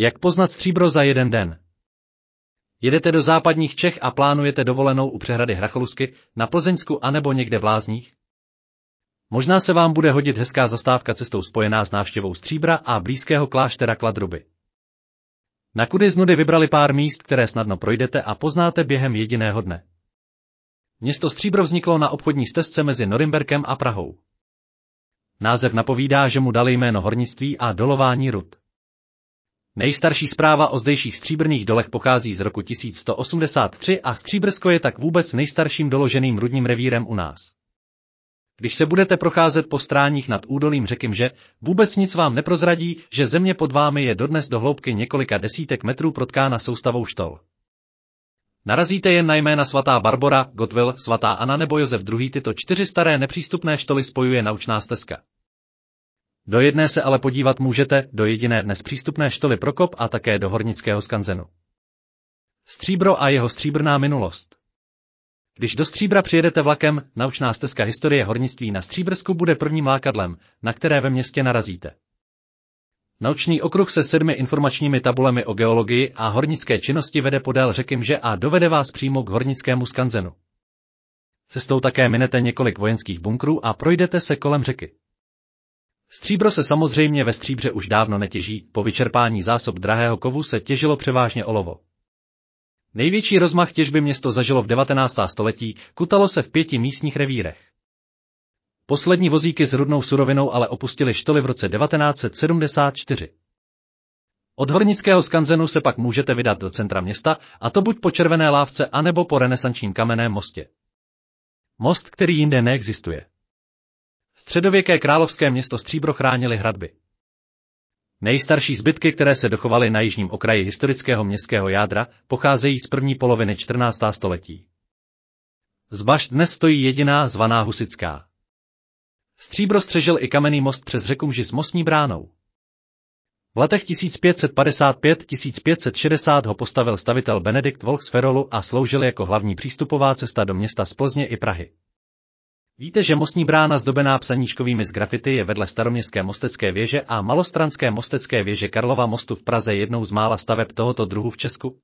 Jak poznat stříbro za jeden den? Jedete do západních Čech a plánujete dovolenou u přehrady Hracholusky, na Plzeňsku anebo někde v Lázních? Možná se vám bude hodit hezká zastávka cestou spojená s návštěvou Stříbra a blízkého kláštera Kladruby. Na kudy z nudy vybrali pár míst, které snadno projdete a poznáte během jediného dne. Město Stříbro vzniklo na obchodní stezce mezi Norimberkem a Prahou. Název napovídá, že mu dali jméno hornictví a dolování rud. Nejstarší zpráva o zdejších stříbrných dolech pochází z roku 1183 a Stříbrsko je tak vůbec nejstarším doloženým rudním revírem u nás. Když se budete procházet po stráních nad údolím řeky Mže, vůbec nic vám neprozradí, že země pod vámi je dodnes do hloubky několika desítek metrů protkána soustavou štol. Narazíte jen na jména svatá Barbora, Gotwil, svatá Anna nebo Josef II. Tyto 4 staré nepřístupné štoly spojuje naučná stezka. Do jedné se ale podívat můžete, do jediné dnes přístupné štoly Prokop a také do hornického skanzenu. Stříbro a jeho stříbrná minulost. Když do Stříbra přijedete vlakem, naučná stezka historie hornictví na Stříbrsku bude prvním lákadlem, na které ve městě narazíte. Naučný okruh se 7 informačními tabulemi o geologii a hornické činnosti vede podél řeky Mže a dovede vás přímo k hornickému skanzenu. Cestou také minete několik vojenských bunkrů a projdete se kolem řeky. Stříbro se samozřejmě ve Stříbře už dávno netěží, po vyčerpání zásob drahého kovu se těžilo převážně olovo. Největší rozmach těžby město zažilo v 19. století, kutalo se v 5 místních revírech. Poslední vozíky s rudnou surovinou ale opustili štoly v roce 1974. Od hornického skanzenu se pak můžete vydat do centra města, a to buď po Červené lávce anebo po renesančním kamenném mostě. Most, který jinde neexistuje. Středověké královské město Stříbro chránily hradby. Nejstarší zbytky, které se dochovaly na jižním okraji historického městského jádra, pocházejí z první poloviny 14. století. Z bašt dnes stojí jediná, zvaná Husitská. Stříbro střežil i kamenný most přes řeku Mži s mostní bránou. V letech 1555–1560 ho postavil stavitel Benedikt Volch z Ferolu a sloužil jako hlavní přístupová cesta do města z Plzně i Prahy. Víte, že mostní brána zdobená psaníčkovými z grafity je vedle staroměstské mostecké věže a malostranské mostecké věže Karlova mostu v Praze jednou z mála staveb tohoto druhu v Česku?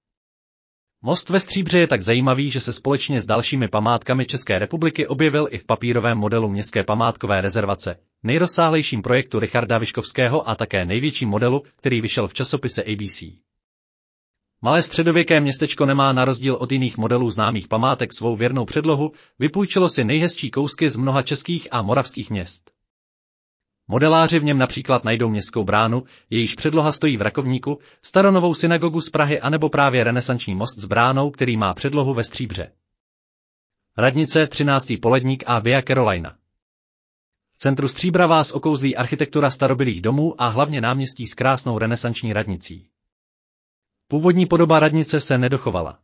Most ve Stříbře je tak zajímavý, že se společně s dalšími památkami České republiky objevil i v papírovém modelu městské památkové rezervace, nejrozsáhlejším projektu Richarda Vyškovského a také největším modelu, který vyšel v časopise ABC. Malé středověké městečko nemá na rozdíl od jiných modelů známých památek svou věrnou předlohu, vypůjčilo si nejhezčí kousky z mnoha českých a moravských měst. Modeláři v něm například najdou městskou bránu, jejíž předloha stojí v Rakovníku, staronovou synagogu z Prahy anebo právě renesanční most s bránou, který má předlohu ve Stříbře. Radnice, 13. poledník a Via Carolina. V centru Stříbra vás okouzlí architektura starobylých domů a hlavně náměstí s krásnou renesanční radnicí. Původní podoba radnice se nedochovala.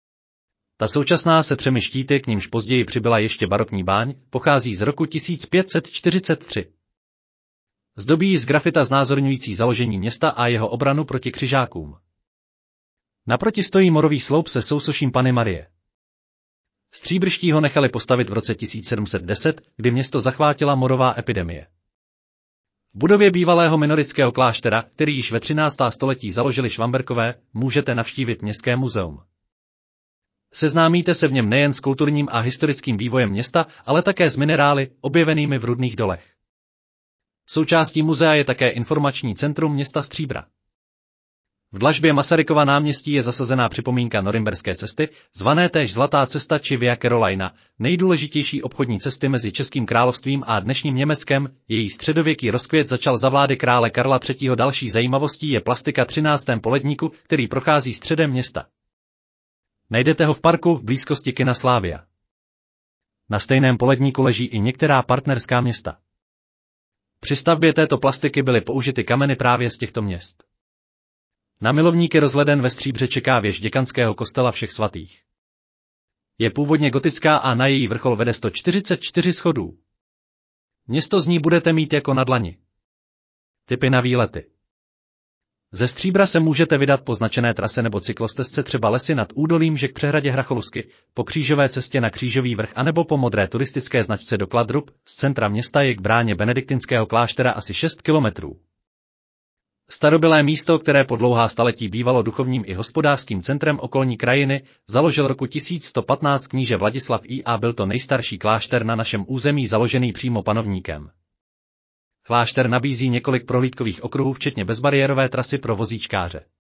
Ta současná se 3 štíty, k nímž později přibyla ještě barokní báň, pochází z roku 1543. Zdobí ji z grafita znázorňující založení města a jeho obranu proti křižákům. Naproti stojí morový sloup se sousoším Panny Marie. Stříbrští ho nechali postavit v roce 1710, kdy město zachvátila morová epidemie. V budově bývalého minoritského kláštera, který již ve 13. století založili Švamberkové, můžete navštívit městské muzeum. Seznámíte se v něm nejen s kulturním a historickým vývojem města, ale také s minerály, objevenými v rudných dolech. Součástí muzea je také informační centrum města Stříbra. V dlažbě Masarykova náměstí je zasazená připomínka norimberské cesty, zvané též Zlatá cesta či Via Carolina, nejdůležitější obchodní cesty mezi Českým královstvím a dnešním Německem. Její středověký rozkvět začal za vlády krále Karla III. Další zajímavostí je plastika 13. poledníku, který prochází středem města. Najdete ho v parku v blízkosti kina Slavia. Na stejném poledníku leží i některá partnerská města. Při stavbě této plastiky byly použity kameny právě z těchto měst. Na milovníky rozhleden ve Stříbře čeká věž děkanského kostela Všech svatých. Je původně gotická a na její vrchol vede 144 schodů. Město z ní budete mít jako na dlani. Tipy na výlety. Ze Stříbra se můžete vydat po značené trase nebo cyklostezce třeba Lesy nad údolím Mže k přehradě Hracholusky, po křížové cestě na Křížový vrch anebo po modré turistické značce do Kladrub. Z centra města je k bráně benediktinského kláštera asi 6 kilometrů. Starobylé místo, které po dlouhá staletí bývalo duchovním i hospodářským centrem okolní krajiny, založil roku 1115 kníže Vladislav I. a byl to nejstarší klášter na našem území založený přímo panovníkem. Klášter nabízí několik prohlídkových okruhů včetně bezbariérové trasy pro vozíčkáře.